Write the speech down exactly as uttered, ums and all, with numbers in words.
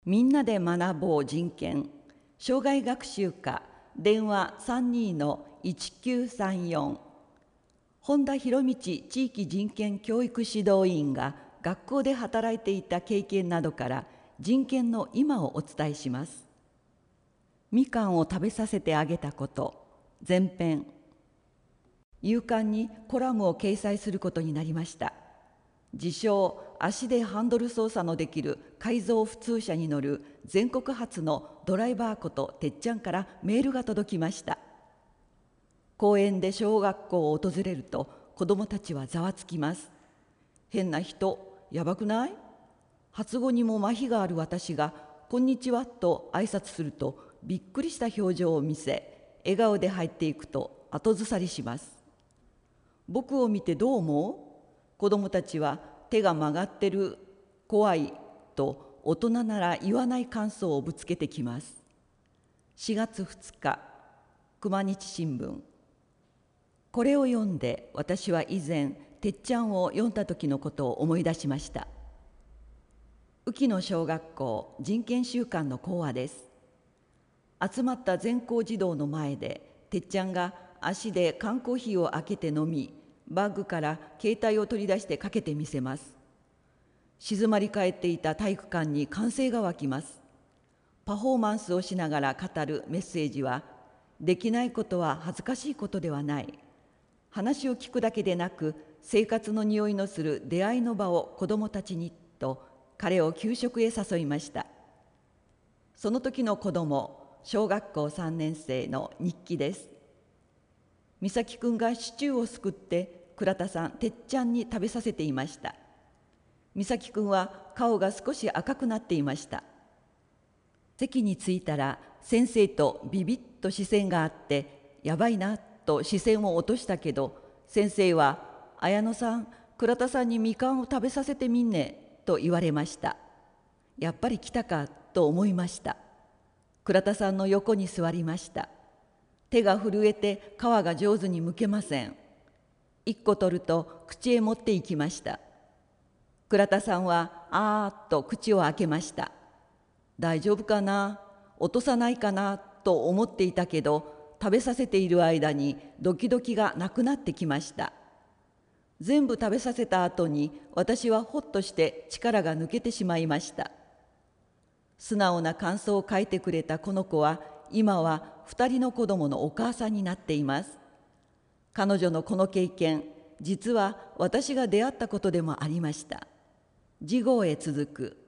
みんなで学ぼう人権障害学習課電話 さんにーのいちきゅうさんよん 本田博道地域人権教育指導委員が学校で働いていた経験などから人権の今をお伝えします。みかんを食べさせてあげたこと前編。夕刊にコラムを掲載することになりました。自称足でハンドル操作のできる改造普通車に乗る全国初のドライバーことてっちゃんからメールが届きました。公園で小学校を訪れると子どもたちはざわつきます。変な人、やばくない？発語にも麻痺がある私がこんにちはと挨拶するとびっくりした表情を見せ、笑顔で入っていくと後ずさりします。僕を見てどう思う？子どもたちは手が曲がってる、怖いと大人なら言わない感想をぶつけてきます。しがつふつか、熊日新聞。これを読んで私は以前てっちゃんを読んだ時のことを思い出しました。宇城野小学校人権週間の講話です。集まった全校児童の前でてっちゃんが足で缶コーヒーを開けて飲み、バッグから携帯を取り出してかけてみせます。静まり返っていた体育館に歓声が湧きます。パフォーマンスをしながら語るメッセージは、できないことは恥ずかしいことではない。話を聞くだけでなく、生活の匂いのする出会いの場を子どもたちにと、彼を給食へ誘いました。その時の子ども、小学校さんねんせいの日記です。美咲くんがシチューをすくって倉田さん、てっちゃんに食べさせていました。美咲くんは顔が少し赤くなっていました。席に着いたら先生とビビッと視線があって、やばいなと視線を落としたけど、先生は「綾乃さん、倉田さんにみかんを食べさせてみんね」と言われました。やっぱり来たかと思いました。倉田さんの横に座りました。手が震えて皮が上手に剥けません。一個取ると口へ持っていきました。倉田さんはあーっと口を開けました。大丈夫かな、落とさないかなと思っていたけど、食べさせている間にドキドキがなくなってきました。全部食べさせた後に私はほっとして力が抜けてしまいました。素直な感想を書いてくれたこの子は今は二人の子供のお母さんになっています。彼女のこの経験、実は私が出会ったことでもありました。次号へ続く。